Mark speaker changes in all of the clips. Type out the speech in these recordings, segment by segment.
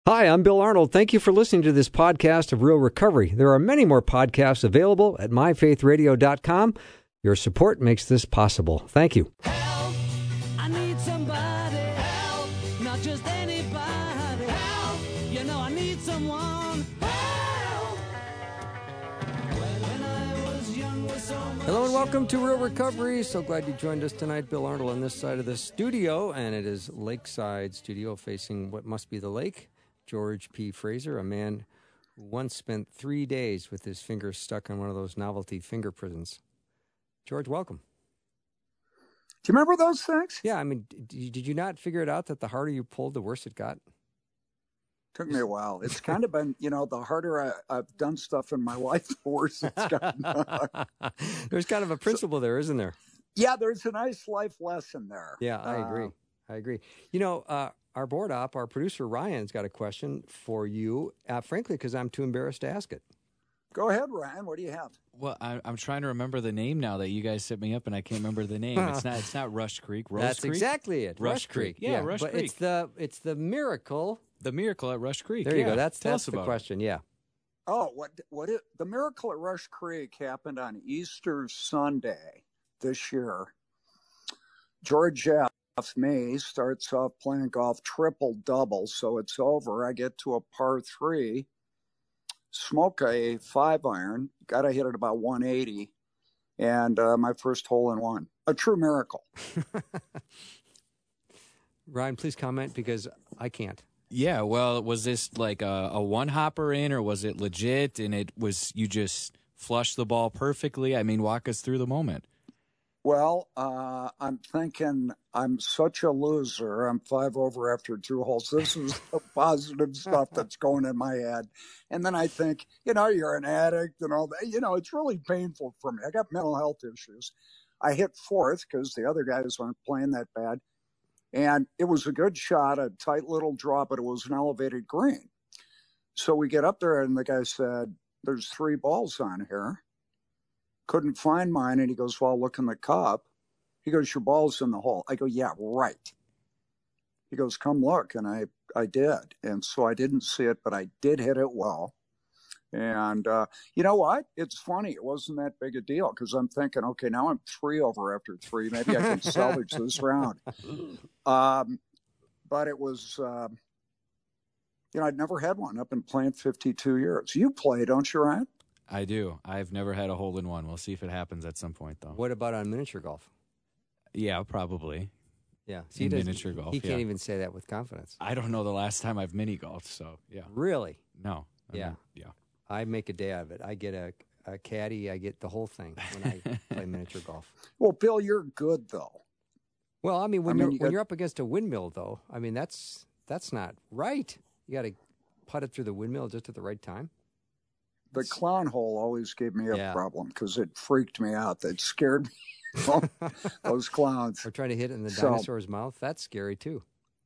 Speaker 1: Hi, I'm Bill Arnold. Thank you for listening to this podcast of Real Recovery. There are many more podcasts available at myfaithradio.com. Your support makes this possible. Thank you.
Speaker 2: Help! I need somebody. Help! Not just anybody. Help! You know I need someone. Help! When I was young with so much.
Speaker 1: Hello and welcome to Real Recovery. So glad you joined us tonight. Bill Arnold on this side of the studio, and it is Lakeside Studio facing what must be the lake. George P. Fraser, a man who once spent 3 days with his fingers stuck in one of those novelty finger prisons. George, welcome.
Speaker 3: Do you remember those things?
Speaker 1: Yeah, I mean, did you not figure it out that the harder you pulled, the worse it got?
Speaker 3: Took me a while. It's kind of been, the harder I've done stuff in my life, the worse it's gotten.
Speaker 1: There's kind of a principle there, isn't there?
Speaker 3: Yeah, there's a nice life lesson there.
Speaker 1: Yeah, I agree. Our board op, our producer Ryan's got a question for you, frankly, because I'm too embarrassed to ask it.
Speaker 3: Go ahead, Ryan. What do you have?
Speaker 4: Well, I'm trying to remember the name now that you guys set me up, and I can't remember the name. It's not Rush Creek.
Speaker 1: That's
Speaker 4: Creek?
Speaker 1: exactly it.
Speaker 4: Rush Creek. Yeah, Rush
Speaker 1: but
Speaker 4: Creek.
Speaker 1: It's the miracle.
Speaker 4: The miracle at Rush Creek.
Speaker 1: There you go. That's
Speaker 4: Tell us
Speaker 1: the
Speaker 4: about
Speaker 1: question. Yeah.
Speaker 3: Oh, the miracle at Rush Creek happened on Easter Sunday this year. George F. me starts off playing golf triple-double, so it's over. I get to a par 3, smoke a 5-iron, got to hit it about 180, and my first hole in one. A true miracle.
Speaker 1: Ryan, please comment because I can't.
Speaker 4: Yeah, well, was this like a one-hopper in, or was it legit, and you just flushed the ball perfectly? I mean, walk us through the moment.
Speaker 3: Well, I'm thinking I'm such a loser. I'm 5 over after 2 holes. This is the positive stuff that's going in my head. And then I think, you're an addict and all that. It's really painful for me. I got mental health issues. I hit 4th because the other guys aren't playing that bad. And it was a good shot, a tight little draw, but it was an elevated green. So we get up there and the guy said, there's 3 balls on here. Couldn't find mine. And he goes, well, look in the cup. He goes, your ball's in the hole. I go, yeah, right. He goes, come look. And I did. And so I didn't see it, but I did hit it well. And you know what? It's funny. It wasn't that big a deal because I'm thinking, okay, now I'm 3 over after 3. Maybe I can salvage this round. But it was, I'd never had one. I've been playing 52 years. You play, don't you, Ryan?
Speaker 4: I do. I've never had a hole-in-one. We'll see if it happens at some point, though.
Speaker 1: What about on miniature golf?
Speaker 4: Yeah, probably.
Speaker 1: Yeah.
Speaker 4: See, miniature golf.
Speaker 1: He can't even say that with confidence.
Speaker 4: I don't know the last time I've mini-golfed, so yeah.
Speaker 1: Really?
Speaker 4: No.
Speaker 1: Yeah. I make a day of it. I get a caddy. I get the whole thing when I play miniature golf.
Speaker 3: Well, Bill, you're good, though.
Speaker 1: Well, I mean, when you're up against a windmill, though, I mean, that's not right. You got to putt it through the windmill just at the right time.
Speaker 3: The clown hole always gave me a problem because it freaked me out. That scared me. Those clowns.
Speaker 1: Or trying to hit it in the dinosaur's mouth. That's scary, too.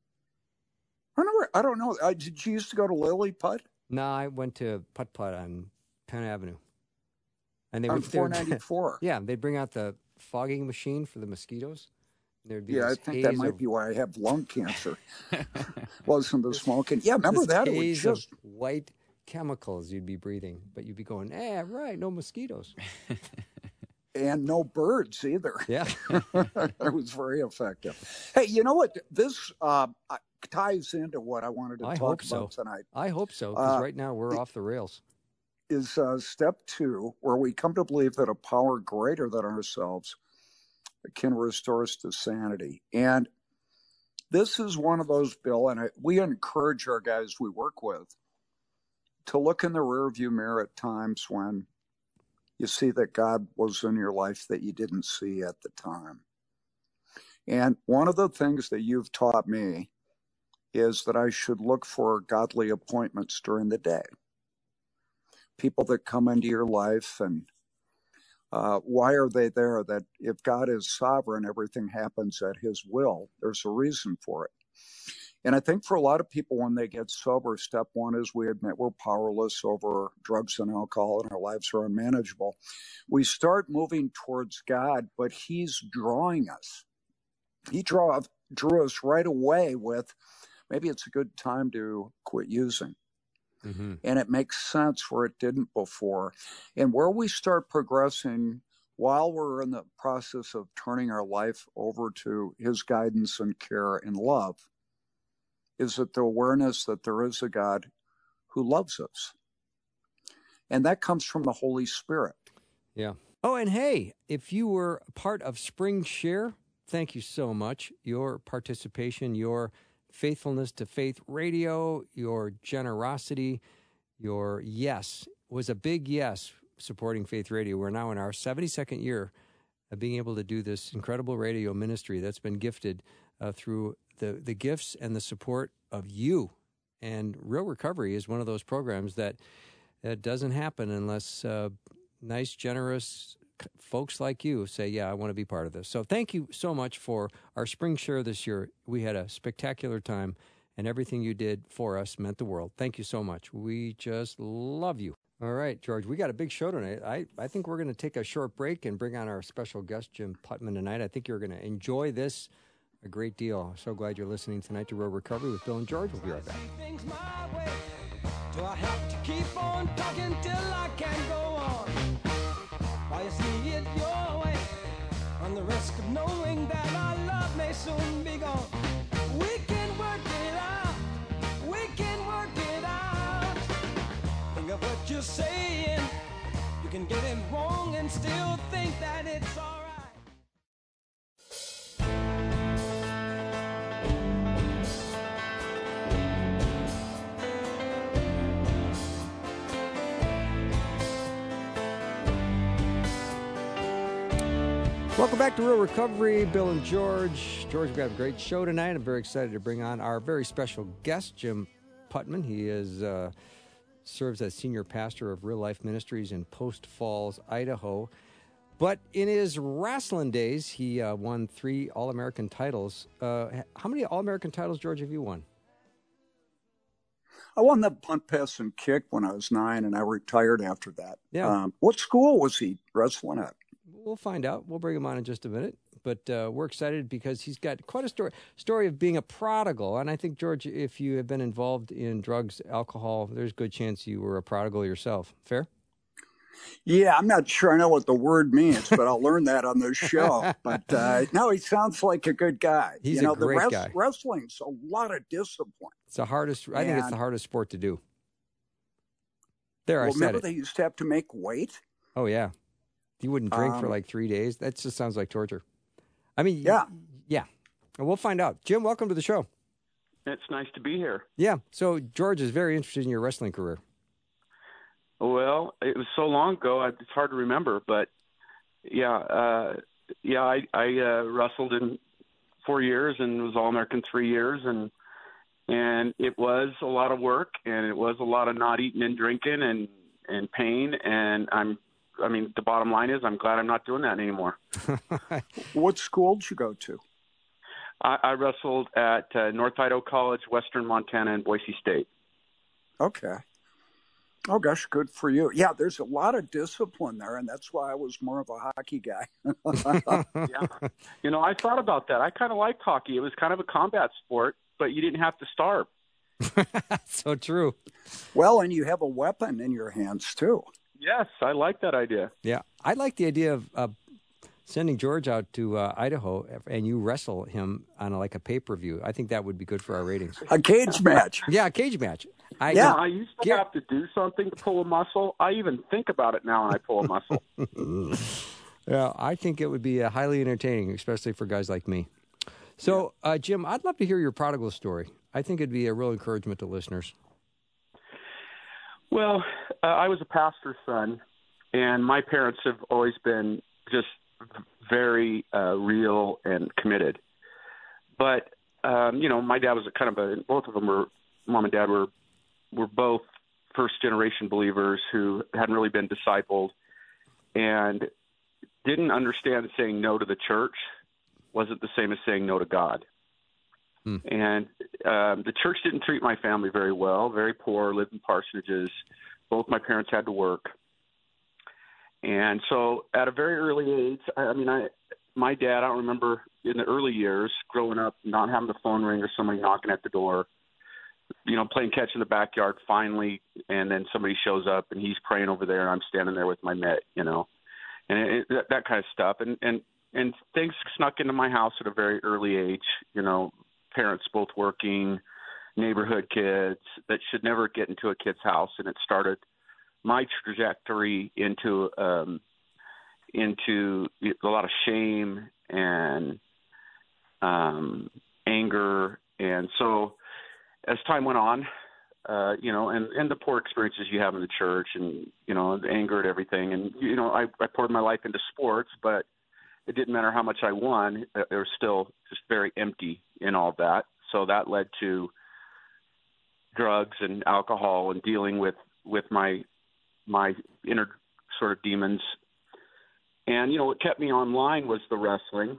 Speaker 3: I don't know. Did you used to go to Lily Putt?
Speaker 1: No, I went to Putt-Putt on Penn Avenue. And they
Speaker 3: on 494.
Speaker 1: Yeah, they'd bring out the fogging machine for the mosquitoes. There'd be
Speaker 3: I think that might be why I have lung cancer. Wasn't the smoking. Yeah, remember that? It was just
Speaker 1: of white chemicals you'd be breathing, but you'd be going, right, no mosquitoes.
Speaker 3: And no birds either.
Speaker 1: Yeah.
Speaker 3: It was very effective. Hey, you know what? This ties into what I wanted to talk about tonight.
Speaker 1: I hope so, because right now we're off the rails.
Speaker 3: Is step 2, where we come to believe that a power greater than ourselves can restore us to sanity. And this is one of those, Bill, and we encourage our guys we work with to look in the rearview mirror at times when you see that God was in your life that you didn't see at the time. And one of the things that you've taught me is that I should look for godly appointments during the day. People that come into your life, and why are they there? That if God is sovereign, everything happens at his will. There's a reason for it. And I think for a lot of people, when they get sober, step 1 is we admit we're powerless over drugs and alcohol and our lives are unmanageable. We start moving towards God, but he's drawing us. He drew us right away with maybe it's a good time to quit using.
Speaker 1: Mm-hmm.
Speaker 3: And it makes sense where it didn't before. And where we start progressing while we're in the process of turning our life over to his guidance and care and love is that the awareness that there is a God who loves us. And that comes from the Holy Spirit.
Speaker 1: Yeah. Oh, and hey, if you were part of Spring Share, thank you so much. Your participation, your faithfulness to Faith Radio, your generosity, your yes was a big yes supporting Faith Radio. We're now in our 72nd year of being able to do this incredible radio ministry that's been gifted through the gifts and the support of you. And Real Recovery is one of those programs that doesn't happen unless nice, generous folks like you say, yeah, I want to be part of this. So thank you so much for our Spring Share this year. We had a spectacular time, and everything you did for us meant the world. Thank you so much. We just love you. All right, George, we got a big show tonight. I think we're going to take a short break and bring on our special guest, Jim Putman, tonight. I think you're going to enjoy this a great deal. So glad you're listening tonight to Real Recovery with Bill and George. We'll be right back.
Speaker 2: Do I have to keep on talking till I can go on? While you see it your way, on the risk of knowing that our love may soon be gone. We can work it out. We can work it out. Think of what you're saying. You can get it wrong and still think that it's all right.
Speaker 1: Welcome back to Real Recovery, Bill and George. George, we've got a great show tonight. I'm very excited to bring on our very special guest, Jim Putman. He serves as senior pastor of Real Life Ministries in Post Falls, Idaho. But in his wrestling days, he won 3 All-American titles. How many All-American titles, George, have you won?
Speaker 3: I won the punt, pass, and kick when I was 9, and I retired after that.
Speaker 1: Yeah.
Speaker 3: What school was he wrestling at?
Speaker 1: We'll find out. We'll bring him on in just a minute. But we're excited because he's got quite a story of being a prodigal. And I think, George, if you have been involved in drugs, alcohol, there's a good chance you were a prodigal yourself. Fair?
Speaker 3: Yeah, I'm not sure I know what the word means, but I'll learn that on the show. But no, he sounds like a good guy.
Speaker 1: He's a great guy.
Speaker 3: Wrestling's a lot of discipline.
Speaker 1: It's the hardest. I think it's the hardest sport to do. I said
Speaker 3: remember
Speaker 1: it.
Speaker 3: They used to have to make weight?
Speaker 1: Oh, yeah. You wouldn't drink for like 3 days. That just sounds like torture. I mean, yeah. And we'll find out. Jim, welcome to the show.
Speaker 5: It's nice to be here.
Speaker 1: Yeah. So George is very interested in your wrestling career.
Speaker 5: Well, it was so long ago, it's hard to remember. But I wrestled in 4 years and was All-American 3 years, and it was a lot of work, and it was a lot of not eating and drinking and pain. And the bottom line is I'm glad I'm not doing that anymore.
Speaker 3: What school did you go to?
Speaker 5: I wrestled at North Idaho College, Western Montana, and Boise State.
Speaker 3: Okay. Oh, gosh, good for you. Yeah, there's a lot of discipline there, and that's why I was more of a hockey guy.
Speaker 5: Yeah. I thought about that. I kind of liked hockey. It was kind of a combat sport, but you didn't have to starve.
Speaker 1: So true.
Speaker 3: Well, and you have a weapon in your hands, too.
Speaker 5: Yes, I like that idea.
Speaker 1: Yeah, I like the idea of sending George out to Idaho and you wrestle him on a pay-per-view. I think that would be good for our ratings.
Speaker 3: A cage match.
Speaker 1: Yeah, a cage match.
Speaker 5: I used to have to do something to pull a muscle. I even think about it now when I pull a muscle.
Speaker 1: Yeah, I think it would be highly entertaining, especially for guys like me. So, Jim, I'd love to hear your prodigal story. I think it'd be a real encouragement to listeners.
Speaker 5: Well, I was a pastor's son, and my parents have always been just very real and committed. But, my dad was both of them were, mom and dad were both first-generation believers who hadn't really been discipled and didn't understand that saying no to the church wasn't the same as saying no to God. And the church didn't treat my family very well, very poor, lived in parsonages. Both my parents had to work. And so at a very early age, my dad, I don't remember in the early years growing up not having the phone ring or somebody knocking at the door, playing catch in the backyard finally, and then somebody shows up and he's praying over there and I'm standing there with my mitt, and that kind of stuff. And things snuck into my house at a very early age, parents both working, neighborhood kids that should never get into a kid's house. And it started my trajectory into a lot of shame and anger. And so as time went on, and the poor experiences you have in the church and, the anger at everything. And, I poured my life into sports, but it didn't matter how much I won. It was still just very empty in all that. So that led to drugs and alcohol and dealing with my inner sort of demons. And, what kept me online was the wrestling.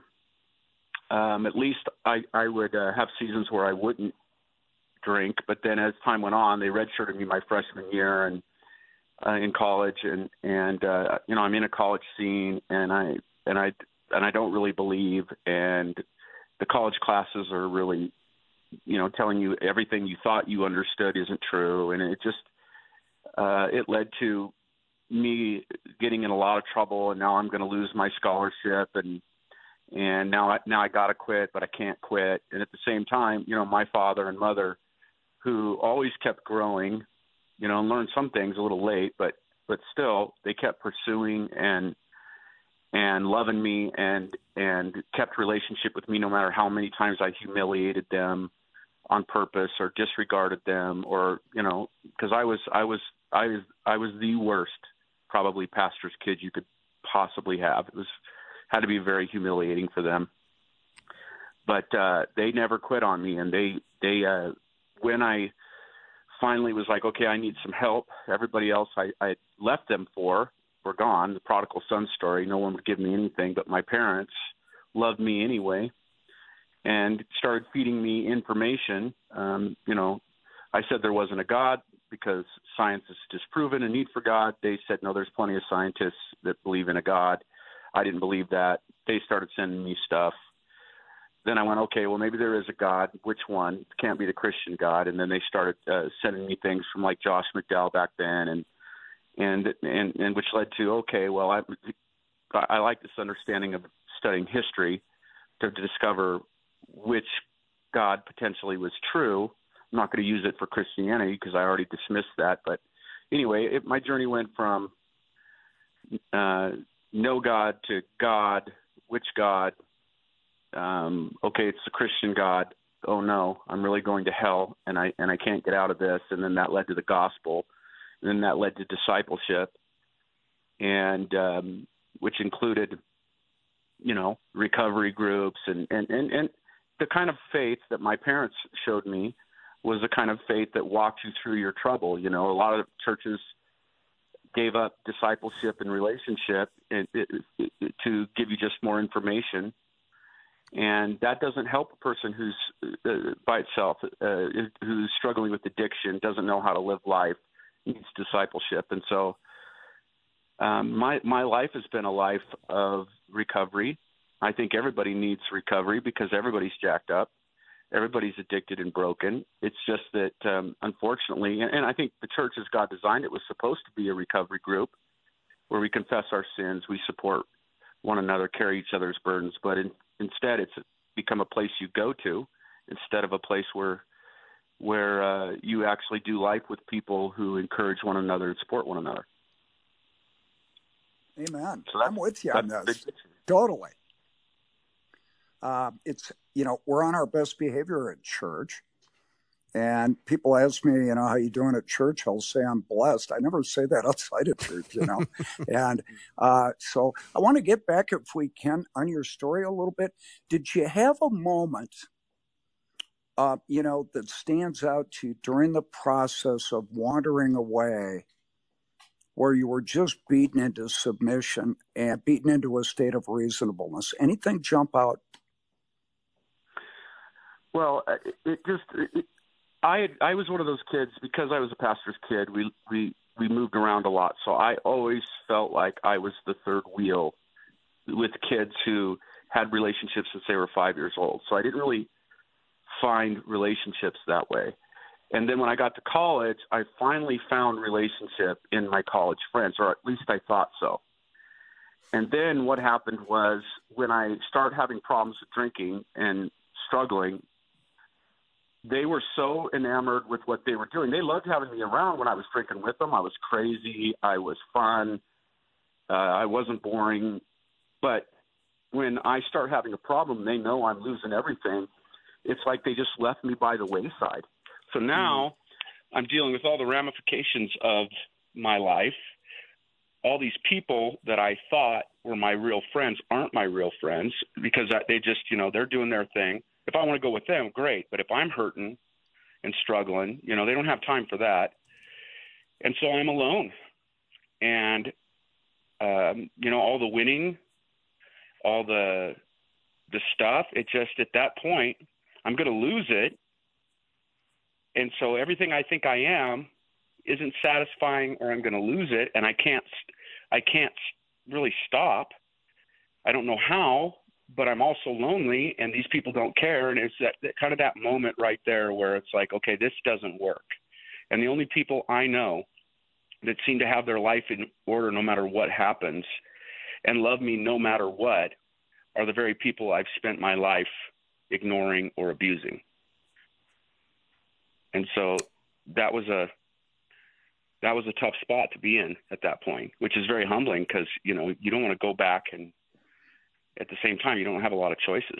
Speaker 5: At least I would have seasons where I wouldn't drink, but then as time went on, they redshirted me my freshman year and in college, and I'm in a college scene, and I don't really believe, and the college classes are really, telling you everything you thought you understood isn't true, and it just it led to me getting in a lot of trouble, and now I'm going to lose my scholarship, and now I got to quit, but I can't quit. And at the same time, my father and mother, who always kept growing, and learned some things a little late, but still they kept pursuing and loving me and kept relationship with me no matter how many times I humiliated them on purpose or disregarded them, or because I was the worst probably pastor's kid you could possibly have. It had to be very humiliating for them, but they never quit on me. And they when I finally was like, okay, I need some help, everybody else I left them for were gone. The prodigal son story, no one would give me anything, but my parents loved me anyway and started feeding me information. I said there wasn't a God because science has disproven a need for God. They said, no, there's plenty of scientists that believe in a God. I didn't believe that. They started sending me stuff. Then I went, okay, well, maybe there is a God. Which one? It can't be the Christian God. And then they started sending me things from like Josh McDowell back then, and which led to, okay, well, I like this understanding of studying history to discover which God potentially was true. I'm not going to use it for Christianity because I already dismissed that. But anyway, my journey went from no God to God. Which God? Okay, it's the Christian God. Oh no, I'm really going to hell, and I can't get out of this. And then that led to the gospel, and then that led to discipleship, and which included, recovery groups and the kind of faith that my parents showed me was the kind of faith that walks you through your trouble. A lot of churches gave up discipleship and relationship to give you just more information. And that doesn't help a person who's by itself, who's struggling with addiction, doesn't know how to live life, needs discipleship. And so my life has been a life of recovery. I think everybody needs recovery because everybody's jacked up. Everybody's addicted and broken. It's just that, unfortunately, and I think the church as God designed it was supposed to be a recovery group where we confess our sins, we support one another, carry each other's burdens. But instead, it's become a place you go to instead of a place where you actually do life with people who encourage one another and support one another.
Speaker 3: Amen. So I'm with you on this. Totally. It's, we're on our best behavior at church. And people ask me, how you doing at church? I'll say I'm blessed. I never say that outside of church, And so I want to get back, if we can, on your story a little bit. Did you have a moment, that stands out to you during the process of wandering away where you were just beaten into submission and beaten into a state of reasonableness? Anything jump out?
Speaker 5: Well, I was one of those kids, because I was a pastor's kid, we moved around a lot. So I always felt like I was the third wheel with kids who had relationships since they were 5 years old. So I didn't really find relationships that way. And then when I got to college, I finally found relationship in my college friends, or at least I thought so. And then what happened was when I started having problems with drinking and struggling, they were so enamored with what they were doing. They loved having me around when I was drinking with them. I was crazy. I was fun. I wasn't boring. But when I start having a problem, they know I'm losing everything. It's like they just left me by the wayside. So now I'm dealing with all the ramifications of my life. All these people that I thought were my real friends aren't my real friends because they just, they're doing their thing. If I want to go with them, great. But if I'm hurting and struggling, they don't have time for that. And so I'm alone. And, all the winning, all the stuff, it just at that point, I'm going to lose it. And so everything I think I am isn't satisfying, or I'm going to lose it. And I can't really stop. I don't know how, but I'm also lonely, and these people don't care. And it's that kind of that moment right there where it's like, okay, this doesn't work. And the only people I know that seem to have their life in order no matter what happens and love me no matter what are the very people I've spent my life ignoring or abusing. And so that was a tough spot to be in at that point, which is very humbling because, you don't want to go back, and at the same time, you don't have a lot of choices.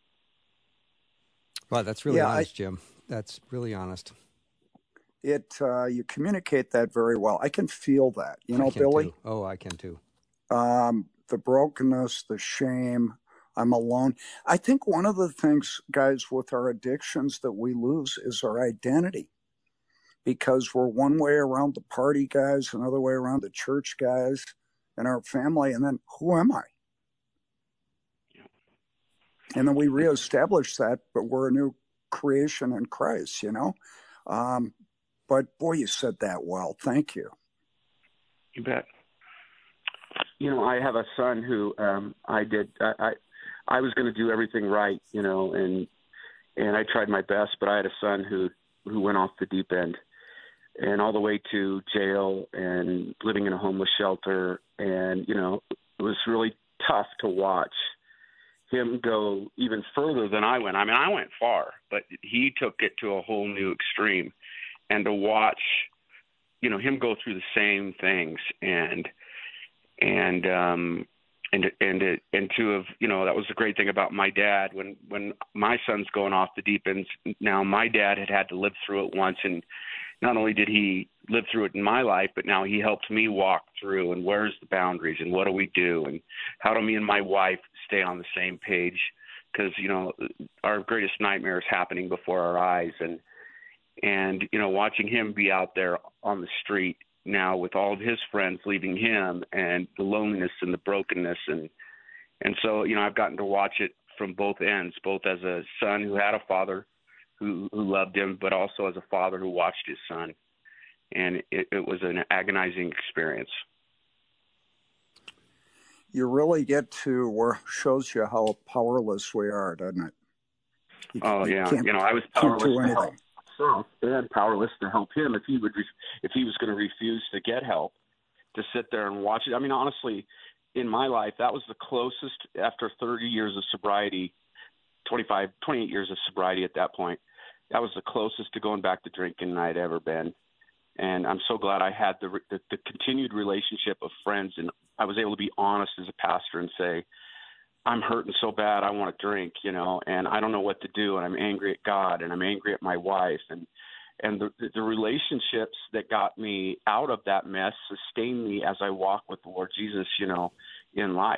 Speaker 1: Well, that's really honest, Jim. That's really honest.
Speaker 3: You communicate that very well. I can feel that, Billy.
Speaker 1: Too. Oh, I can too.
Speaker 3: The brokenness, the shame. I'm alone. I think one of the things, guys, with our addictions that we lose is our identity, because we're one way around the party guys, another way around the church guys and our family. And then who am I? And then we reestablish that, but we're a new creation in Christ, But boy, you said that well. Thank you.
Speaker 5: You bet. I have a son who I was going to do everything right, and I tried my best, but I had a son who went off the deep end, and all the way to jail and living in a homeless shelter. And, it was really tough to watch him go even further than I went. I mean, I went far, but he took it to a whole new extreme. And to watch, him go through the same things and to have, that was the great thing about my dad when my son's going off the deep end. Now my dad had to live through it once, and not only did he live through it in my life, but now he helped me walk through, and where's the boundaries, and what do we do, and how do me and my wife stay on the same page? Because, our greatest nightmare is happening before our eyes. And watching him be out there on the street now with all of his friends leaving him, and the loneliness and the brokenness. And so, I've gotten to watch it from both ends, both as a son who had a father who loved him, but also as a father who watched his son. And it was an agonizing experience.
Speaker 3: You really get to where shows you how powerless we are, doesn't it?
Speaker 5: I was powerless to help myself and powerless to help him if he was going to refuse to get help, to sit there and watch it. I mean, honestly, in my life, that was the closest after 30 years of sobriety, 28 years of sobriety at that point. That was the closest to going back to drinking I'd ever been. And I'm so glad I had the continued relationship of friends, and I was able to be honest as a pastor and say, I'm hurting so bad I want to drink, and I don't know what to do, and I'm angry at God, and I'm angry at my wife. And the relationships that got me out of that mess sustained me as I walk with the Lord Jesus, in life.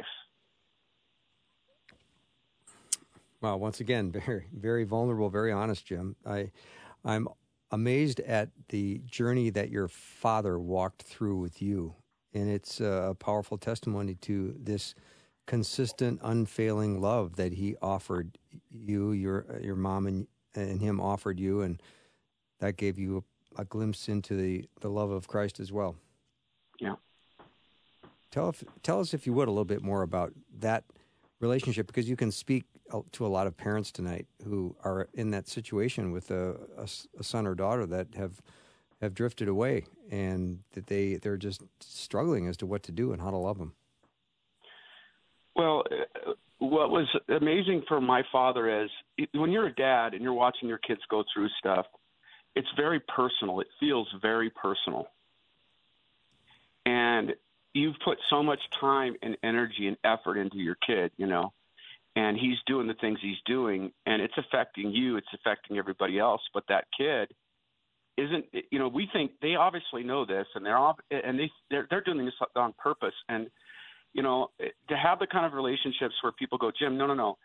Speaker 1: Well, once again, very, very vulnerable, very honest, Jim. I'm amazed at the journey that your father walked through with you, and it's a powerful testimony to this consistent, unfailing love that he offered you, your mom and him offered you, and that gave you a glimpse into the love of Christ as well.
Speaker 5: Yeah.
Speaker 1: Tell us, if you would, a little bit more about that relationship, because you can speak to a lot of parents tonight who are in that situation with a son or daughter that have drifted away, and that they're just struggling as to what to do and how to love them.
Speaker 5: Well, what was amazing for my father is when you're a dad and you're watching your kids go through stuff, it's very personal. It feels very personal. And you've put so much time and energy and effort into your kid, and he's doing the things he's doing, and it's affecting you. It's affecting everybody else. But that kid isn't, we think they obviously know this, and they're doing this on purpose. And, to have the kind of relationships where people go, Jim, no.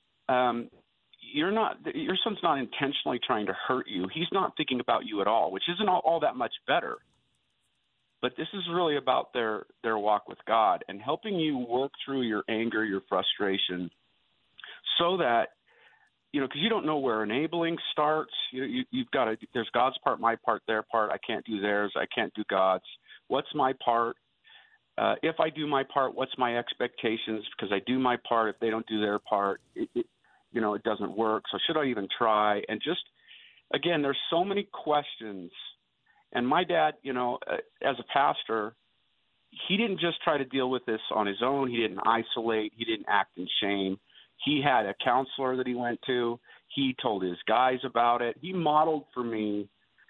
Speaker 5: Your son's not intentionally trying to hurt you. He's not thinking about you at all, which isn't all that much better. But this is really about their walk with God and helping you work through your anger, your frustration, so that, because you don't know where enabling starts. You've got to, there's God's part, my part, their part. I can't do theirs. I can't do God's. What's my part? If I do my part, what's my expectations? Because I do my part. If they don't do their part, it doesn't work. So should I even try? And just, again, there's so many questions. And my dad, as a pastor, he didn't just try to deal with this on his own. He didn't isolate. He didn't act in shame. He had a counselor that he went to. He told his guys about it. He modeled for me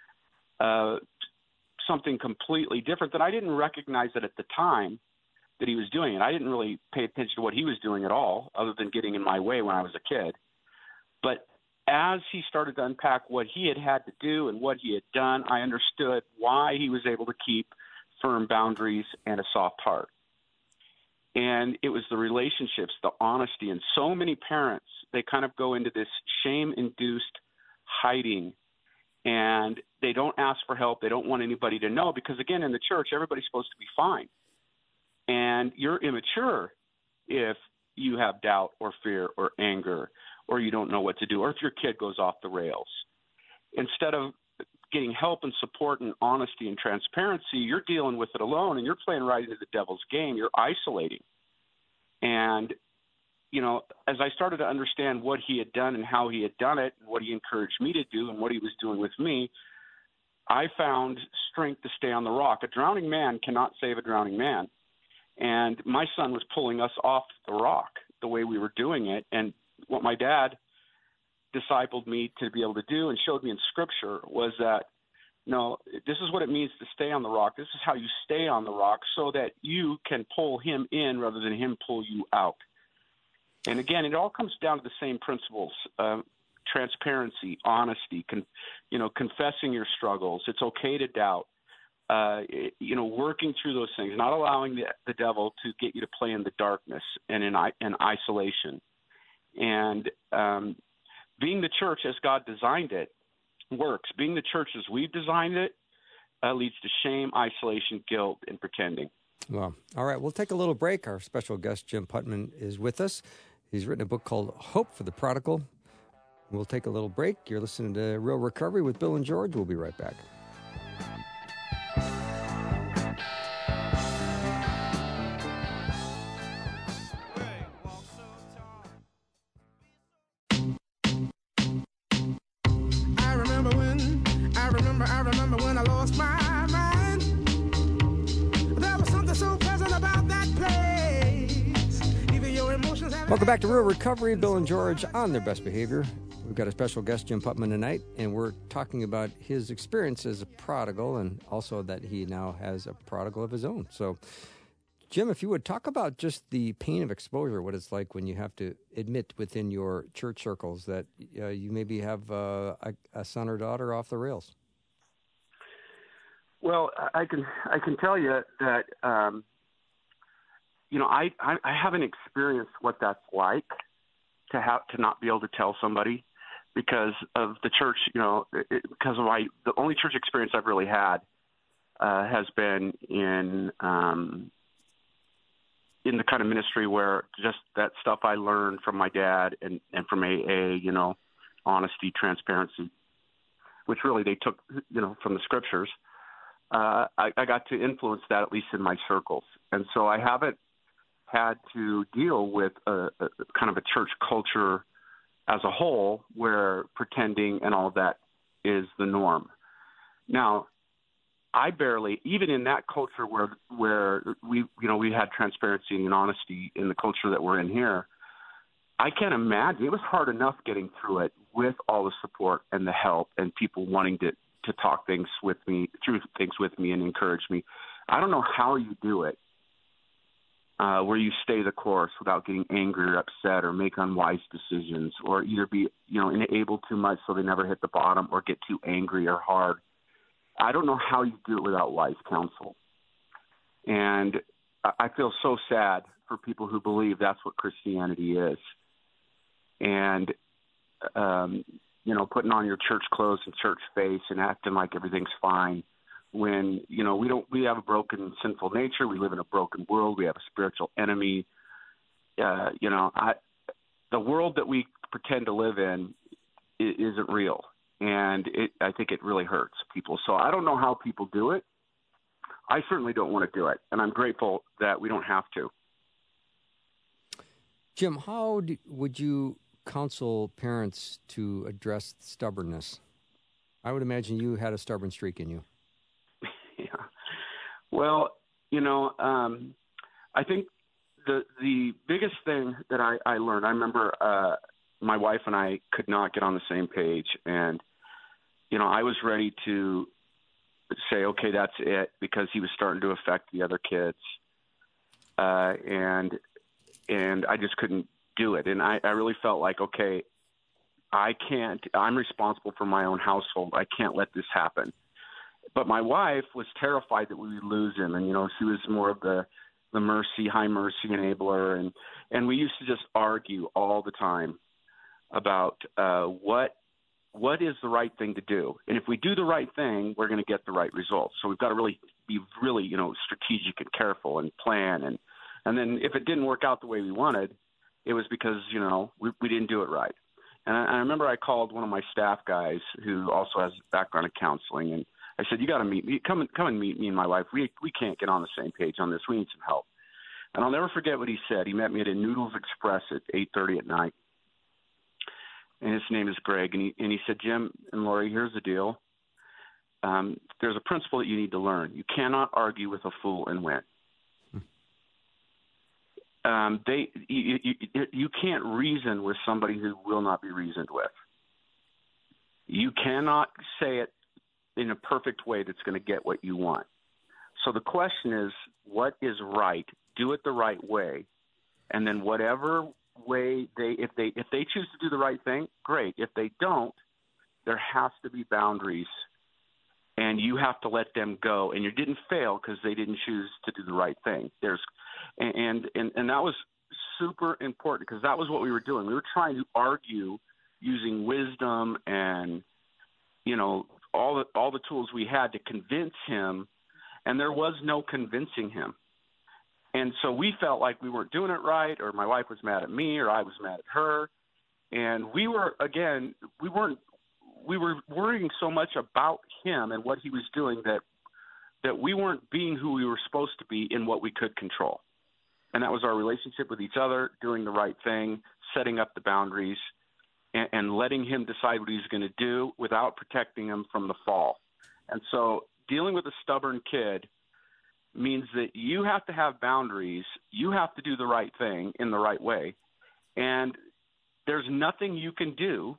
Speaker 5: something completely different that I didn't recognize it at the time that he was doing it. I didn't really pay attention to what he was doing at all, other than getting in my way when I was a kid. But as he started to unpack what he had to do and what he had done, I understood why he was able to keep firm boundaries and a soft heart. And it was the relationships, the honesty. And so many parents, they kind of go into this shame-induced hiding, and they don't ask for help. They don't want anybody to know because, again, in the church, everybody's supposed to be fine. And you're immature if you have doubt or fear or anger, or you don't know what to do, or if your kid goes off the rails. Instead of getting help and support and honesty and transparency, you're dealing with it alone, and you're playing right into the devil's game. You're isolating. And, as I started to understand what he had done and how he had done it and what he encouraged me to do and what he was doing with me, I found strength to stay on the rock. A drowning man cannot save a drowning man. And my son was pulling us off the rock the way we were doing it. And what my dad discipled me to be able to do and showed me in Scripture was that, no, this is what it means to stay on the rock. This is how you stay on the rock so that you can pull him in rather than him pull you out. And again, it all comes down to the same principles: transparency, honesty, confessing your struggles. It's okay to doubt. Working through those things, not allowing the devil to get you to play in the darkness and in isolation. And being the church as God designed it works. Being the church as we've designed it leads to shame, isolation, guilt, and pretending.
Speaker 1: Well, all right, we'll take a little break. Our special guest, Jim Putman, is with us. He's written a book called Hope for the Prodigal. We'll take a little break. You're listening to Real Recovery with Bill and George. We'll be right back.
Speaker 2: I remember when I lost my mind. There was something so pleasant about that place. Even your emotions have.
Speaker 1: Welcome back to Real Recovery. Bill and George on their best behavior. We've got a special guest, Jim Putman, tonight, and we're talking about his experience as a prodigal and also that he now has a prodigal of his own. So, Jim, if you would talk about just the pain of exposure, what it's like when you have to admit within your church circles that you maybe have a son or daughter off the rails.
Speaker 5: Well, I can tell you that I haven't experienced what that's like to not be able to tell somebody because of the church. Because of the only church experience I've really had has been in the kind of ministry where just that stuff I learned from my dad and from AA, honesty, transparency, which really they took, from the Scriptures. I got to influence that, at least in my circles. And so I haven't had to deal with a kind of a church culture as a whole where pretending and all of that is the norm. Now, I barely, even in that culture where we had transparency and honesty in the culture that we're in here, I can't imagine. It was hard enough getting through it with all the support and the help and people wanting to talk through things with me and encourage me. I don't know how you do it, where you stay the course without getting angry or upset or make unwise decisions, or either be, enable too much so they never hit the bottom, or get too angry or hard. I don't know how you do it without wise counsel. And I feel so sad for people who believe that's what Christianity is. And, putting on your church clothes and church face and acting like everything's fine when, we have a broken, sinful nature. We live in a broken world. We have a spiritual enemy. The world that we pretend to live in isn't real. And I think it really hurts people. So I don't know how people do it. I certainly don't want to do it. And I'm grateful that we don't have to.
Speaker 1: Jim, how would you counsel parents to address stubbornness? I would imagine you had a stubborn streak in you.
Speaker 5: Yeah. Well, I think the biggest thing that I learned, I remember my wife and I could not get on the same page. And, I was ready to say, okay, that's it, because he was starting to affect the other kids. And I just couldn't do it. And I really felt like, okay, I'm responsible for my own household. I can't let this happen. But my wife was terrified that we would lose him. And, she was more of the high mercy enabler. And we used to just argue all the time about what is the right thing to do. And if we do the right thing, we're going to get the right results. So we've got to be really, strategic and careful and plan. And then if it didn't work out the way we wanted, it was because, we didn't do it right. And I remember I called one of my staff guys who also has a background in counseling, and I said, you got to meet me. Come and meet me and my wife. We can't get on the same page on this. We need some help. And I'll never forget what he said. He met me at a Noodles Express at 8:30 at night. And his name is Greg. And he said, Jim and Lori, here's the deal. There's a principle that you need to learn. You cannot argue with a fool and win. You can't reason with somebody who will not be reasoned with. You cannot say it in a perfect way that's going to get what you want. So the question is, what is right? Do it the right way. And then whatever way if they choose to do the right thing, great. If they don't, there has to be boundaries, and you have to let them go. And you didn't fail because they didn't choose to do the right thing. And that was super important, because that was what we were doing. We were trying to argue using wisdom and all the tools we had to convince him, and there was no convincing him. And so we felt like we weren't doing it right, or my wife was mad at me, or I was mad at her. And we were worrying so much about him and what he was doing that we weren't being who we were supposed to be in what we could control. And that was our relationship with each other, doing the right thing, setting up the boundaries, and letting him decide what he's going to do without protecting him from the fall. And so dealing with a stubborn kid means that you have to have boundaries. You have to do the right thing in the right way. And there's nothing you can do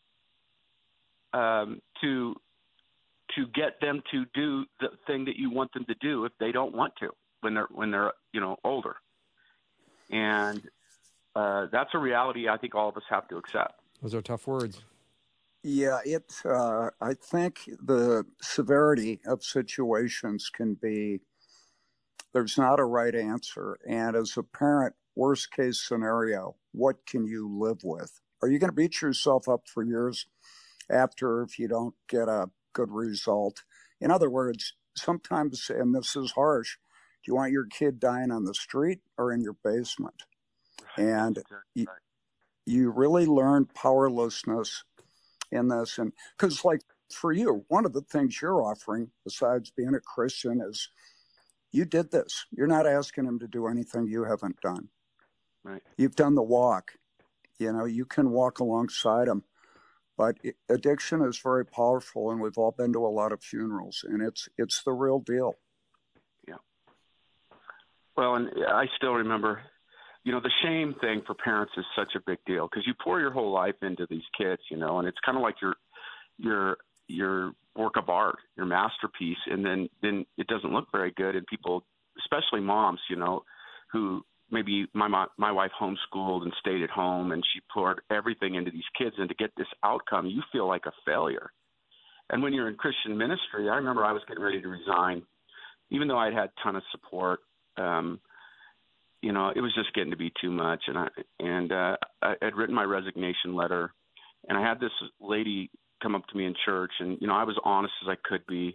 Speaker 5: to get them to do the thing that you want them to do if they don't want to when they're older. And that's a reality I think all of us have to accept.
Speaker 1: Those are tough words.
Speaker 3: Yeah, I think the severity of situations can be, there's not a right answer. And as a parent, worst case scenario, what can you live with? Are you going to beat yourself up for years after if you don't get a good result? In other words, sometimes, and this is harsh, do you want your kid dying on the street or in your basement? And you really learn powerlessness in this. And because, like, for you, one of the things you're offering, besides being a Christian, is you did this. You're not asking them to do anything you haven't done.
Speaker 5: Right.
Speaker 3: You've done the walk. You can walk alongside them. But addiction is very powerful, and we've all been to a lot of funerals, and it's the real deal.
Speaker 5: Yeah. Well, and I still remember, the shame thing for parents is such a big deal because you pour your whole life into these kids, and it's kind of like your work of art, your masterpiece, and then it doesn't look very good, and people, especially moms, who maybe my wife homeschooled and stayed at home, and she poured everything into these kids, and to get this outcome, you feel like a failure. And when you're in Christian ministry, I remember I was getting ready to resign, even though I'd had a ton of support. It was just getting to be too much, and I had written my resignation letter, and I had this lady come up to me in church, and I was honest as I could be,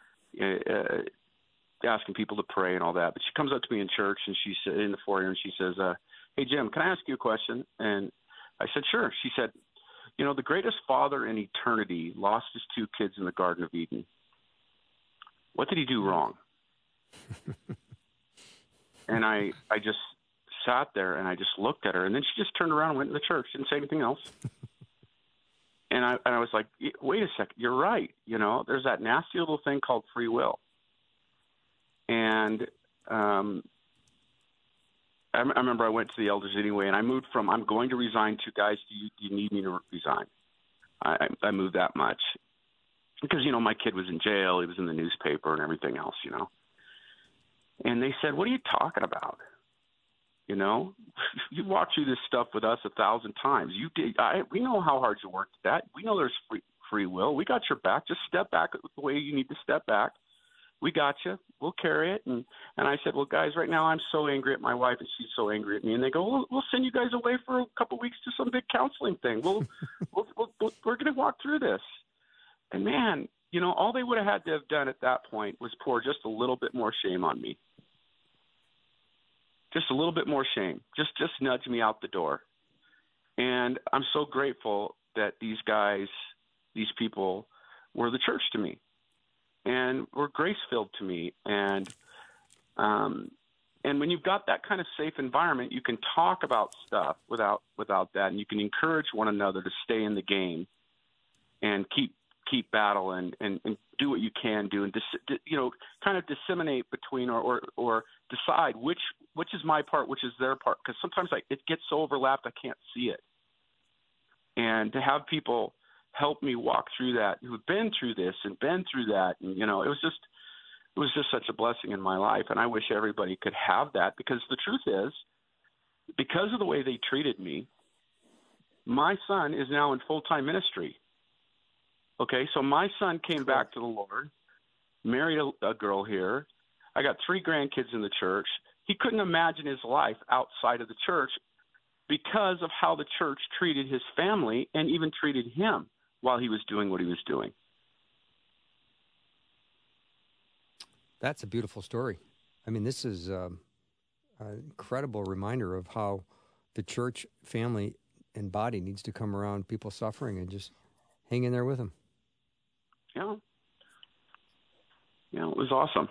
Speaker 5: asking people to pray and all that. But she comes up to me in church, and she said in the foyer, and she says, "Hey Jim, can I ask you a question?" And I said, "Sure." She said, "The greatest father in eternity lost his 2 kids in the Garden of Eden. What did he do wrong?" And I just sat there and I just looked at her, and then she just turned around and went to the church, didn't say anything else. And I was like, wait a second, you're right. There's that nasty little thing called free will. And I remember I went to the elders anyway, and I moved from I'm going to resign to, guys, do you need me to resign? I moved that much because, my kid was in jail. He was in the newspaper and everything else, And they said, "What are you talking about? You walked through this stuff with us 1,000 times. You did. We know how hard you worked at that. We know there's free will. We got your back. Just step back the way you need to step back. We got you. We'll carry it." And I said, "Well, guys, right now I'm so angry at my wife, and she's so angry at me." And they go, "Well, we'll send you guys away for a couple of weeks to some big counseling thing. We're going to walk through this." And man, all they would have had to have done at that point was pour just a little bit more shame on me. Just a little bit more shame. Just nudge me out the door. And I'm so grateful that these guys, these people, were the church to me, and were grace-filled to me. And when you've got that kind of safe environment, you can talk about stuff without that, and you can encourage one another to stay in the game and keep battle and do what you can do, and kind of disseminate between or decide which is my part, which is their part, because sometimes it gets so overlapped I can't see it. And to have people help me walk through that, who've been through this and been through that, and it was just such a blessing in my life, and I wish everybody could have that, because the truth is, because of the way they treated me, my son is now in full-time ministry. Okay, so my son came back to the Lord, married a girl here. I got 3 grandkids in the church. He couldn't imagine his life outside of the church because of how the church treated his family and even treated him while he was doing what he was doing.
Speaker 1: That's a beautiful story. I mean, this is an incredible reminder of how the church family and body needs to come around people suffering and just hang in there with them.
Speaker 5: Yeah, it was awesome.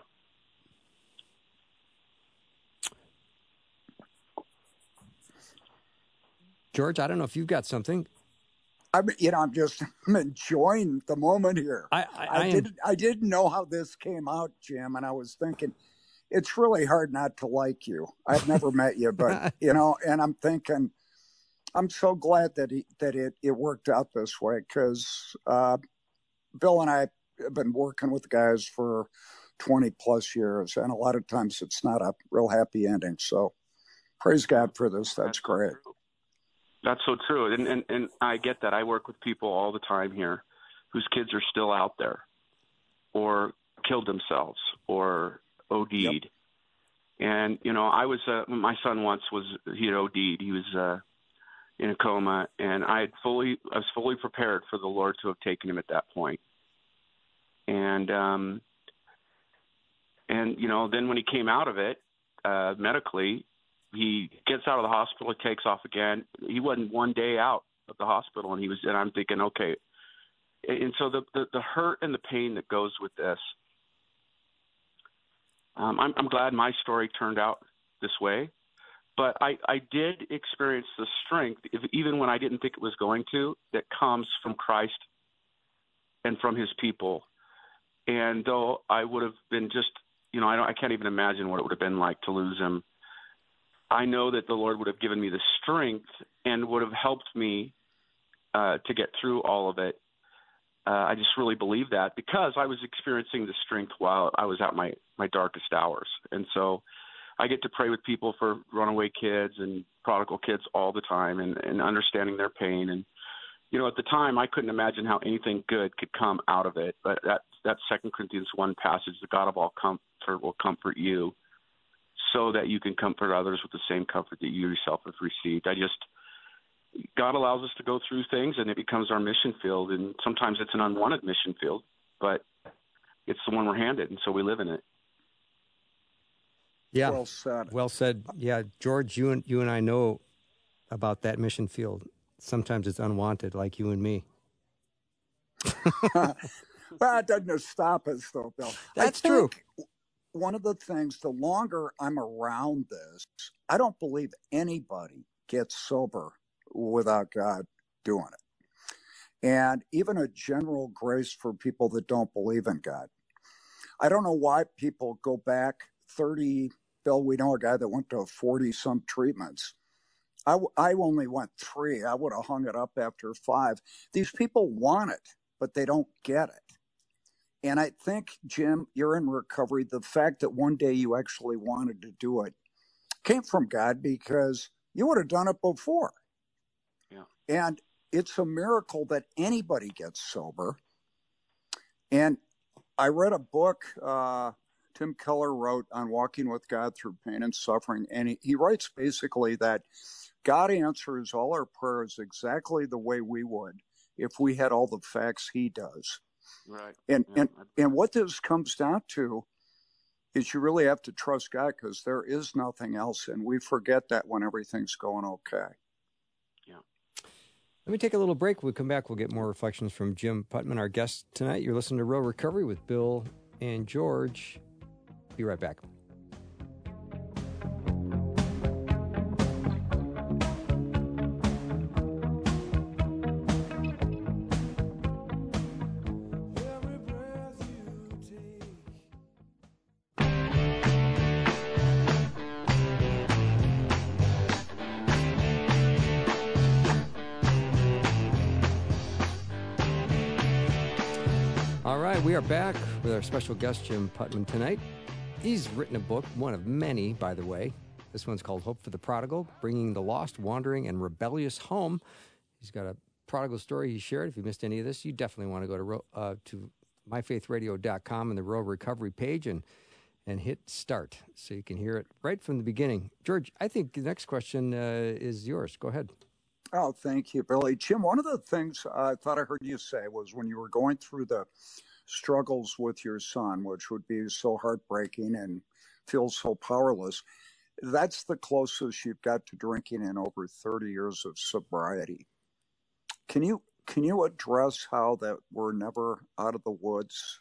Speaker 1: George, I don't know if you've got something.
Speaker 3: I'm enjoying the moment here. I didn't know how this came out, Jim, and I was thinking, it's really hard not to like you. I've never met you, but and I'm thinking, I'm so glad that it worked out this way, because Bill and I have been working with guys for 20 plus years, and a lot of times it's not a real happy ending. So praise God for this. That's great.
Speaker 5: That's so true. And I get that. I work with people all the time here whose kids are still out there or killed themselves or OD'd. Yep. And, I was, my son once he had OD'd. He was in a coma, and I was fully prepared for the Lord to have taken him at that point. And then when he came out of it, medically, he gets out of the hospital, he takes off again. He wasn't one day out of the hospital, and I'm thinking, okay. And so the hurt and the pain that goes with this, I'm glad my story turned out this way. But I did experience the strength, even when I didn't think it was going to, that comes from Christ and from his people. And though I would have been just, I can't even imagine what it would have been like to lose him. I know that the Lord would have given me the strength and would have helped me to get through all of it. I just really believe that because I was experiencing the strength while I was at my darkest hours. And so I get to pray with people for runaway kids and prodigal kids all the time and understanding their pain. And, at the time I couldn't imagine how anything good could come out of it. But that 2 Corinthians 1 passage, the God of all comfort will comfort you so that you can comfort others with the same comfort that you yourself have received. God allows us to go through things and it becomes our mission field. And sometimes it's an unwanted mission field, but it's the one we're handed. And so we live in it.
Speaker 1: Yeah.
Speaker 3: Well said.
Speaker 1: Well said. Yeah. George, you and I know about that mission field. Sometimes it's unwanted, like you and me.
Speaker 3: Well, it doesn't stop us, though, Bill.
Speaker 1: That's true.
Speaker 3: One of the things, the longer I'm around this, I don't believe anybody gets sober without God doing it. And even a general grace for people that don't believe in God. I don't know why people go back 30. Bill, we know a guy that went to 40-some treatments. I only went 3. I would have hung it up after 5. These people want it, but they don't get it. And I think, Jim, you're in recovery. The fact that one day you actually wanted to do it came from God because you would have done it before.
Speaker 5: Yeah.
Speaker 3: And it's a miracle that anybody gets sober. And I read a book Tim Keller wrote on walking with God through pain and suffering. And he writes basically that God answers all our prayers exactly the way we would if we had all the facts he does.
Speaker 5: Right.
Speaker 3: And what this comes down to is you really have to trust God because there is nothing else. And we forget that when everything's going okay.
Speaker 5: Yeah.
Speaker 1: Let me take a little break. We'll come back. We'll get more reflections from Jim Putman, our guest tonight. You're listening to Real Recovery with Bill and George. Be right back. All right, we are back with our special guest, Jim Putman, tonight. He's written a book, one of many, by the way. This one's called Hope for the Prodigal, Bringing the Lost, Wandering, and Rebellious Home. He's got a prodigal story he shared. If you missed any of this, you definitely want to go to myfaithradio.com and the Real Recovery page and hit start so you can hear it right from the beginning. George, I think the next question is yours. Go ahead.
Speaker 3: Oh, thank you, Billy. Jim, one of the things I thought I heard you say was when you were going through the struggles with your son, which would be so heartbreaking and feel so powerless, that's the closest you've got to drinking in over 30 years of sobriety. Can you address how that we're never out of the woods?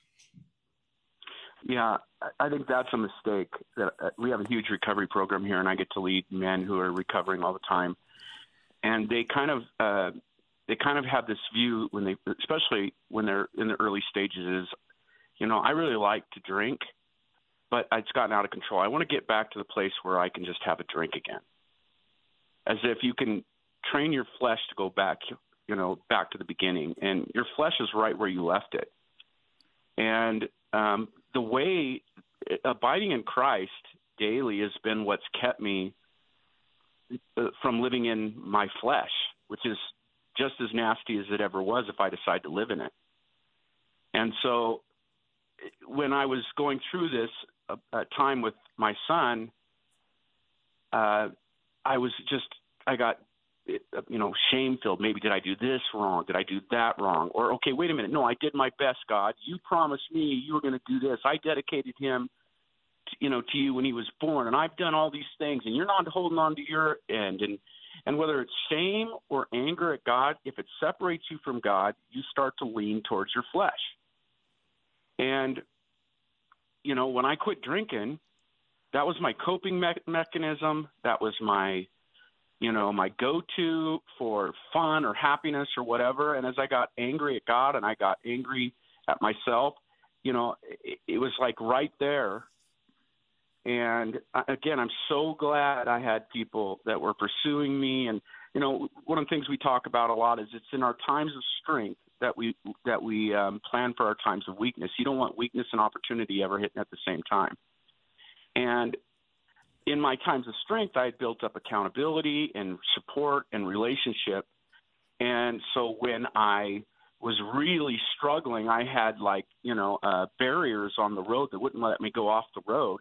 Speaker 5: Yeah, I think that's a mistake. That we have a huge recovery program here, and I get to lead men who are recovering all the time. And they kind of have this view especially when they're in the early stages is, I really like to drink, but it's gotten out of control. I want to get back to the place where I can just have a drink again. As if you can train your flesh to go back, back to the beginning, and your flesh is right where you left it. And the way abiding in Christ daily has been what's kept me from living in my flesh, which is just as nasty as it ever was if I decide to live in it. And so when I was going through this time with my son, I got, shame-filled. Maybe did I do this wrong? Did I do that wrong? Or, okay, wait a minute. No, I did my best, God. You promised me you were going to do this. I dedicated him to you when he was born, and I've done all these things, and you're not holding on to your end. And whether it's shame or anger at God, if it separates you from God, you start to lean towards your flesh. And when I quit drinking, that was my coping mechanism. That was my, my go-to for fun or happiness or whatever. And as I got angry at God and I got angry at myself, it was like right there. And again, I'm so glad I had people that were pursuing me. And, one of the things we talk about a lot is it's in our times of strength that we plan for our times of weakness. You don't want weakness and opportunity ever hitting at the same time. And in my times of strength, I had built up accountability and support and relationship. And so when I was really struggling, I had barriers on the road that wouldn't let me go off the road.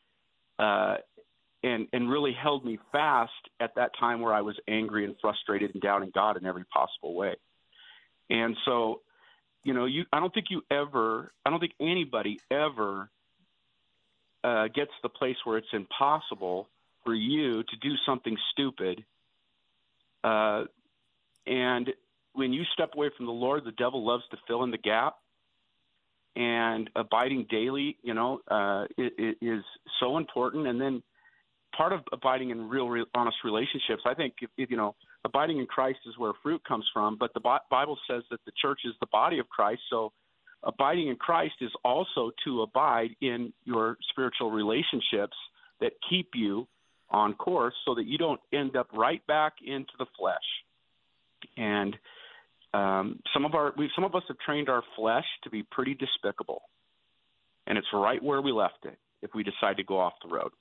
Speaker 5: And really held me fast at that time where I was angry and frustrated and doubting God in every possible way. And so, I don't think anybody ever gets to the place where it's impossible for you to do something stupid. And when you step away from the Lord, the devil loves to fill in the gap. And abiding daily, it is so important. And then part of abiding in real honest relationships, I think, abiding in Christ is where fruit comes from. But the Bible says that the church is the body of Christ. So abiding in Christ is also to abide in your spiritual relationships that keep you on course so that you don't end up right back into the flesh. And some of us have trained our flesh to be pretty despicable, and it's right where we left it if we decide to go off the road.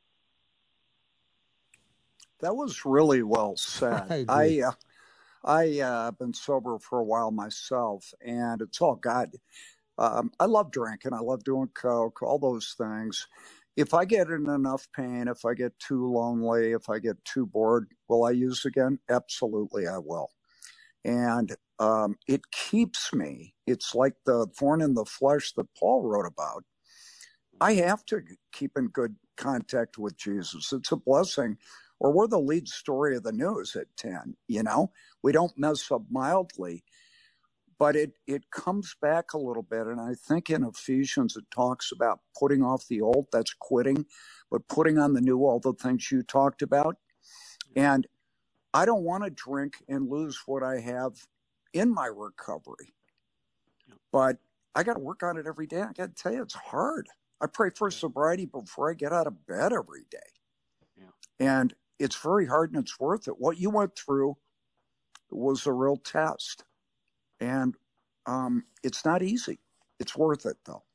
Speaker 3: That was really well said.
Speaker 1: I agree.
Speaker 3: I've been sober for a while myself, and it's all God. I love drinking. I love doing coke, all those things. If I get in enough pain, if I get too lonely, if I get too bored, will I use again? Absolutely, I will. And it keeps me. It's like the thorn in the flesh that Paul wrote about. I have to keep in good contact with Jesus. It's a blessing. Or we're the lead story of the news at 10, We don't mess up mildly. But it comes back a little bit. And I think in Ephesians it talks about putting off the old, that's quitting, but putting on the new, all the things you talked about. And I don't want to drink and lose what I have in my recovery. But I got to work on it every day. I got to tell you, it's hard. I pray for sobriety before I get out of bed every day. Yeah. And it's very hard and it's worth it. What you went through was a real test. And it's not easy. It's worth it, though.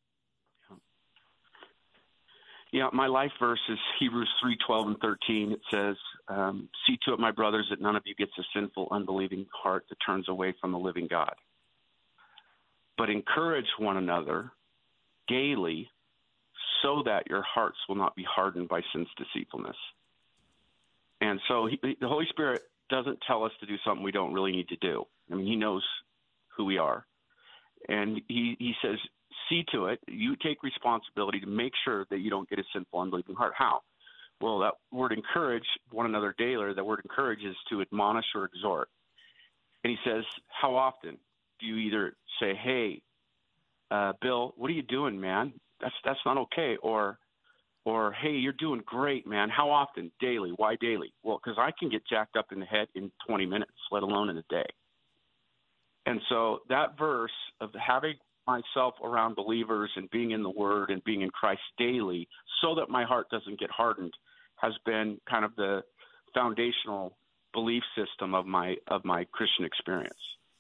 Speaker 5: Yeah, my life verse is Hebrews 3:12 and 13. It says, see to it, my brothers, that none of you gets a sinful, unbelieving heart that turns away from the living God. But encourage one another daily so that your hearts will not be hardened by sin's deceitfulness. And so the Holy Spirit doesn't tell us to do something we don't really need to do. I mean, he knows who we are. And he says, see to it, you take responsibility to make sure that you don't get a sinful, unbelieving heart. How? Well, that word encourage one another daily, that word encourage is to admonish or exhort. And he says, how often do you either say, hey, Bill, what are you doing, man? That's not okay. Or, hey, you're doing great, man. How often? Daily. Why daily? Well, because I can get jacked up in the head in 20 minutes, let alone in a day. And so that verse of having myself around believers and being in the Word and being in Christ daily so that my heart doesn't get hardened has been kind of the foundational belief system of my Christian experience.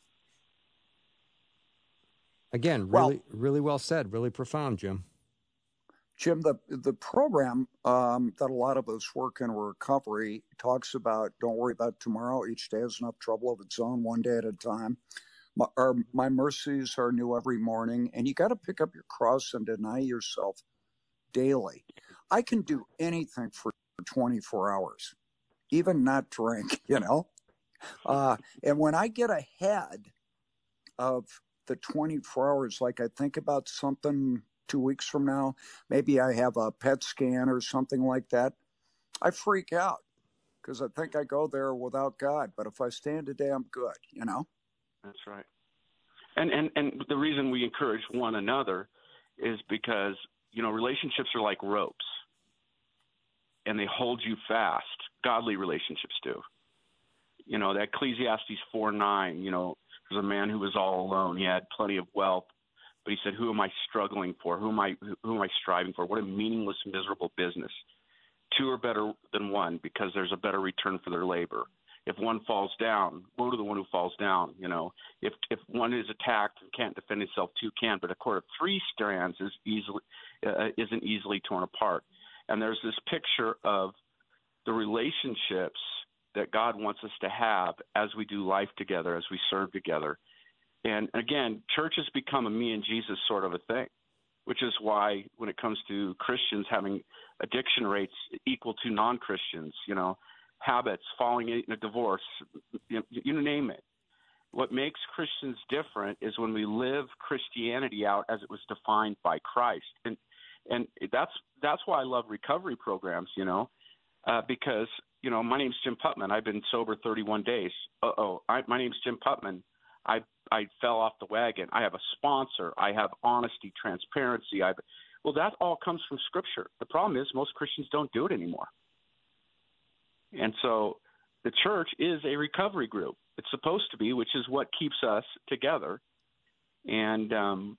Speaker 1: Again, really well said, really profound, Jim.
Speaker 3: Jim, the program that a lot of us work in recovery talks about, don't worry about tomorrow. Each day has enough trouble of its own, one day at a time. My mercies are new every morning, and you got to pick up your cross and deny yourself daily. I can do anything for 24 hours, even not drink, And when I get ahead of the 24 hours, like I think about something 2 weeks from now, maybe I have a PET scan or something like that, I freak out because I think I go there without God. But if I stand today, I'm good,
Speaker 5: That's right. And the reason we encourage one another is because relationships are like ropes, and they hold you fast. Godly relationships do. That Ecclesiastes 4:9, there's a man who was all alone. He had plenty of wealth, but he said, who am I struggling for? Who am I striving for? What a meaningless, miserable business. Two are better than one because there's a better return for their labor. If one falls down, woe to the one who falls down. If one is attacked and can't defend himself, two can. But a cord of three strands isn't easily torn apart. And there's this picture of the relationships that God wants us to have as we do life together, as we serve together. And again, church has become a me and Jesus sort of a thing, which is why when it comes to Christians having addiction rates equal to non-Christians, habits, falling in a divorce, you name it. What makes Christians different is when we live Christianity out as it was defined by Christ. And that's why I love recovery programs, because, my name's Jim Putman. I've been sober 31 days. My name's Jim Putman. I fell off the wagon. I have a sponsor. I have honesty, transparency. Well, that all comes from Scripture. The problem is most Christians don't do it anymore. And so the church is a recovery group. It's supposed to be, which is what keeps us together. And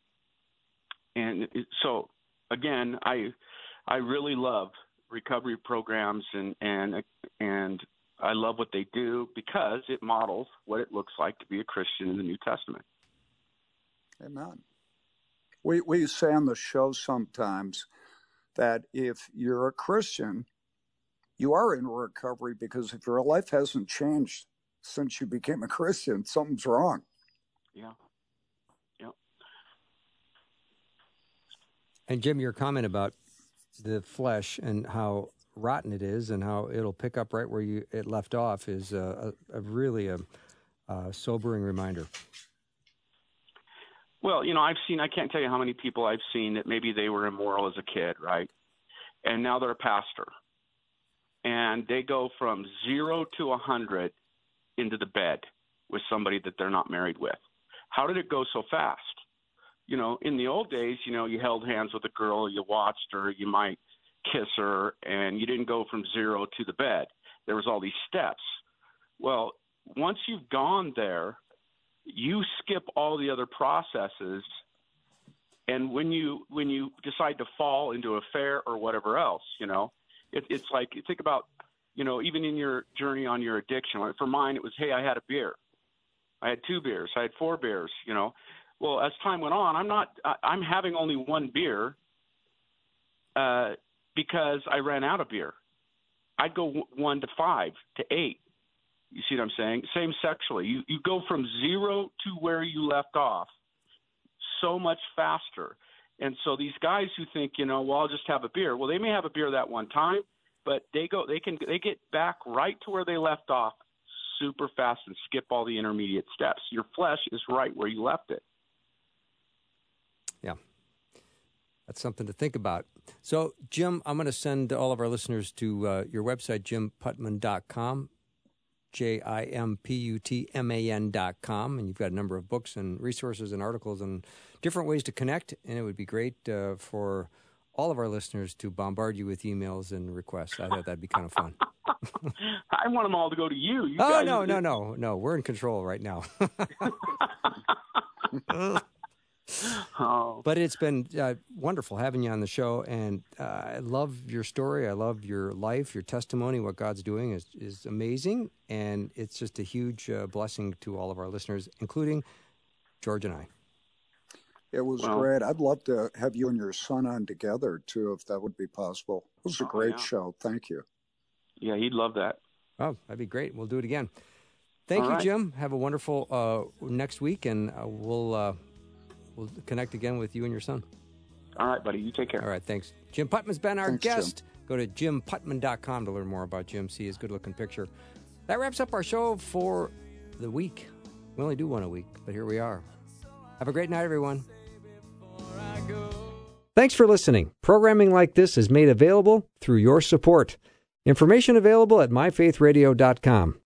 Speaker 5: so, again, I really love recovery programs, and I love what they do because it models what it looks like to be a Christian in the New Testament.
Speaker 3: Amen. We say on the show sometimes that if you're a Christian, you are in recovery, because if your life hasn't changed since you became a Christian, something's wrong.
Speaker 5: Yeah.
Speaker 1: And Jim, your comment about the flesh and how rotten it is and how it'll pick up right where it left off is really a sobering reminder.
Speaker 5: Well, I can't tell you how many people I've seen that maybe they were immoral as a kid, right? And now they're a pastor. And they go from 0 to 100 into the bed with somebody that they're not married with. How did it go so fast? In the old days, you held hands with a girl, you watched her, you might kiss her, and you didn't go from 0 to the bed. There was all these steps. Well, once you've gone there, you skip all the other processes, and when you decide to fall into an affair or whatever else, it's like, you think about, even in your journey on your addiction. For mine, it was, hey, I had a beer. I had 2 beers. I had 4 beers, Well, as time went on, I'm having only 1 beer because I ran out of beer. I'd go 1 to 5 to 8. You see what I'm saying? Same sexually. You go from 0 to where you left off so much faster. And so these guys who think, I'll just have a beer. Well, they may have a beer that one time, but they get back right to where they left off super fast and skip all the intermediate steps. Your flesh is right where you left it.
Speaker 1: Yeah. That's something to think about. So, Jim, I'm going to send all of our listeners to your website, jimputman.com, jimputman.com, and you've got a number of books and resources and articles and different ways to connect, and it would be great for all of our listeners to bombard you with emails and requests. I thought that'd be kind of fun.
Speaker 5: I want them all to go to you.
Speaker 1: No. We're in control right now. But it's been wonderful having you on the show, and I love your story. I love your life, your testimony. What God's doing is amazing, and it's just a huge blessing to all of our listeners, including George and I.
Speaker 3: It was great. I'd love to have you and your son on together, too, if that would be possible. It was a great show. Thank you.
Speaker 5: Yeah, he'd love that.
Speaker 1: Oh, that'd be great. We'll do it again. Thank you, Jim. Have a wonderful next week, and we'll connect again with you and your son.
Speaker 5: All right, buddy. You take care.
Speaker 1: All right, thanks. Jim Putman's been our guest. Jim. Go to jimputman.com to learn more about Jim. See his good-looking picture. That wraps up our show for the week. We only do one a week, but here we are. Have a great night, everyone. Thanks for listening. Programming like this is made available through your support. Information available at myfaithradio.com.